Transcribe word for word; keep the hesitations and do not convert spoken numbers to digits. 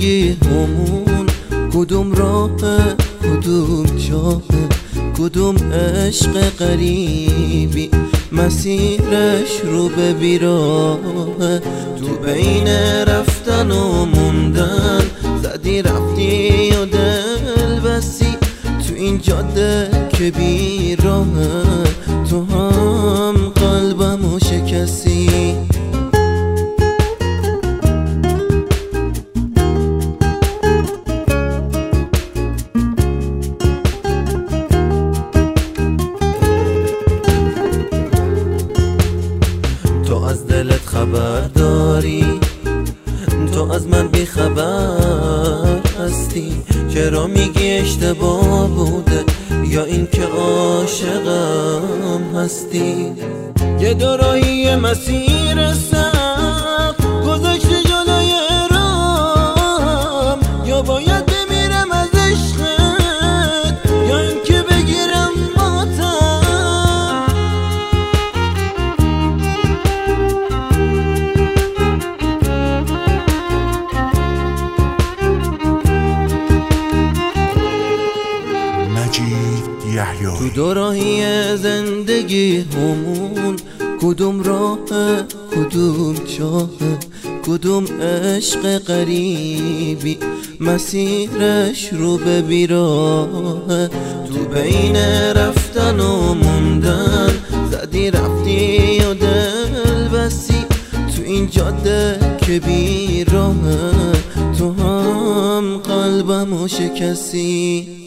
زندگی همون کدوم راه، کدوم چاه، کدوم عشق غریبی مسیرش رو به بیراه. تو بین رفتن و موندن زدی رفتی و دل بسی، تو این جاده که بیراه تو هم قلبمو شکستی. تو از دلت خبر داری، تو از من بی خبر هستی. چرا میگی اشتباه بوده یا این که عاشقم هستی؟ یه دوراهی مسیر سخت گذاشتی جلوی رام، یا باید بمیرم از عشقت یا این که بگیرم ماتم. تو دوراهی زندگی همون کدوم راه، کدوم چاه، کدوم عشق غریبی مسیرش رو به بیراه. تو بین رفتن و موندن زدی رفتی و دل بسی، تو این جاده که بیراه تو هم قلبمو شکستی.